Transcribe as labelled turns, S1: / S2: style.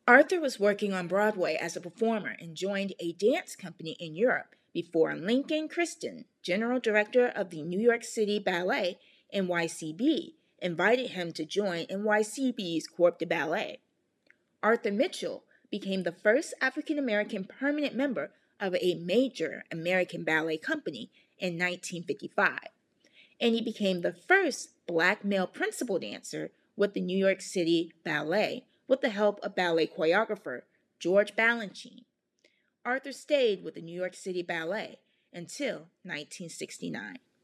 S1: Arthur was working on Broadway as a performer and joined a dance company in Europe before Lincoln Christen, general director of the New York City Ballet, NYCB, invited him to join NYCB's Corps de Ballet. Arthur Mitchell became the first African American permanent member of a major American ballet company in 1955, and he became the first black male principal dancer with the New York City Ballet with the help of ballet choreographer George Balanchine. Arthur stayed with the New York City Ballet until 1969.